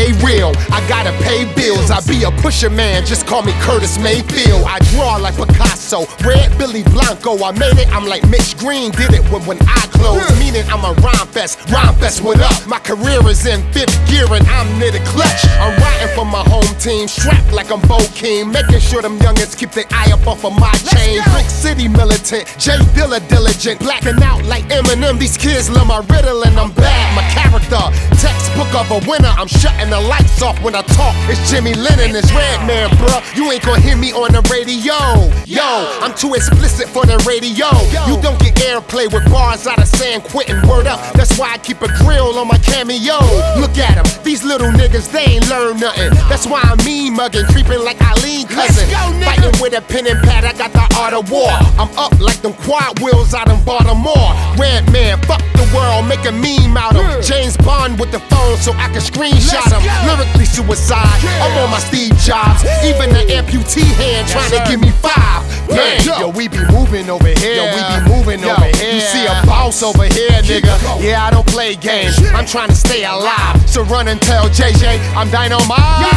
stay real. I gotta pay bills. I be a pusher man, just call me Curtis Mayfield. I draw like Picasso, red Billy Blanco. I made it, I'm like Mitch Green did it when I closed. Meaning I'm a rhyme fest, what up? My career is in fifth gear and I'm near the clutch. I'm riding for my home team, strapped like I'm Bo King, making sure them youngins keep their eye up off of my chain. Brick City militant, Jay Dilla diligent, blacking out like Eminem. These kids love my riddle and I'm bad. My character, textbook of a winner. I'm shutting the lights off when I talk. It's Jimmy Lennon, it's Redman, bruh. You ain't gonna hear me on the radio. Yo, I'm too explicit for the radio. You don't get airplay with bars out of San Quentin. Word up, that's why I keep a grill on my cameo. Look at them, these little niggas, they ain't learn nothing. That's why I'm mean mugging, creeping like Eileen Cousin. Fighting with a pen and pad, I got the art of war. I'm up like them quad wheels out in Baltimore. Redman, fuck the world, make a meme out of James Bond with the phone so I can screenshot him. Lyrically suicide, I'm on my Steve Jobs. Even the amputee hand trying to give me 5. Yeah, yo, we be moving over here. Yo, we be moving over here. You see a boss over here, nigga. Yeah, I don't play games. I'm trying to stay alive. So run and tell JJ I'm dynamite.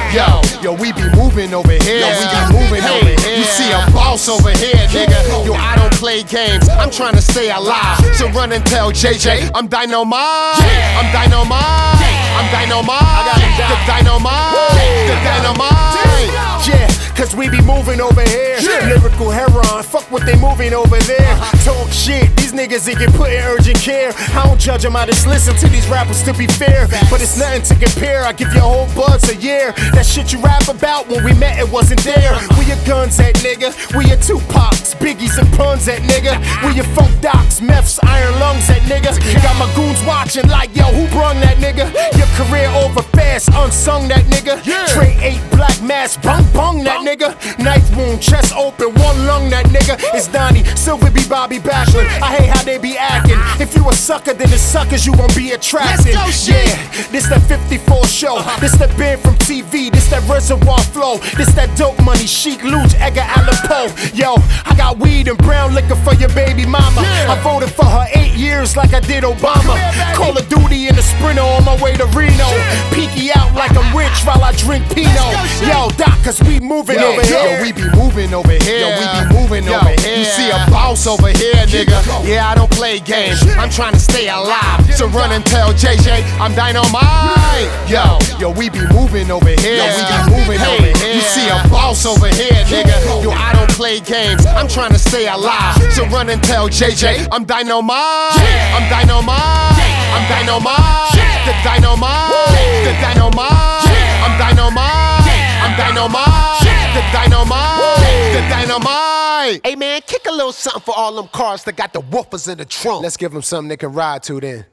Yo, we be moving over here. Yo, we be moving over here. You see a boss over here, nigga. Yo, I don't play games. I'm trying to stay alive. So run and tell JJ I'm dynamite. I'm dynamite. I'm dynamite. I got the dynamite. The dynamite. Yeah, cause we be moving over here. Lyrical heron, fuck what they moving over there. Talk shit, these niggas they get put in urgent care. I don't judge them, I just listen to these rappers to be fair. But it's nothing to compare, I give you a whole buzz a year. That shit you rap about, when we met it wasn't there. Where your guns at, nigga? Where your Tupacs, Biggies and Puns at, nigga? Where your Funk Docs, Meths, Iron Lungs at, nigga? Got my goons watching like, yo, who brung that, nigga? Your career over fast, unsung that, nigga. Trey 8 black mask, bung bung that, nigga. Knife wound, chest open, one lung that, nigga. It's Donnie, Silver B, Bobby Backlund. I hate how they be acting. If you a sucker, then the suckers you gon' be attracted. Yeah, this that 54 show. This that band from TV. This that reservoir flow. This that dope money, Chic, Luch, Edgar Allan Poe. Yo, I got weed and brown liquor for your baby mama. I voted for her 8 years like I did Obama. Call of Duty in the Sprinter on my way to Reno. Peeky out like I'm rich while I drink Pinot. Yo, Doc, cause we moving over here. Yo, we be moving over here. Yo, we be moving over here. You see a boss over here, nigga. Yeah, I don't play games. I'm trying to stay alive. So run and tell JJ I'm dynamite. Yo, we be moving over here. Yo, we be moving over here. You see a boss over here, nigga. Yo, I don't play games. I'm trying to stay alive. So run and tell JJ I'm dynamite. I'm dynamite. I'm dynamite. The dynamite. The dynamite. I'm dynamite. I'm dynamite. The dynamite. The dynamite. Hey man, kick a little something for all them cars that got the woofers in the trunk. Let's give them something they can ride to then.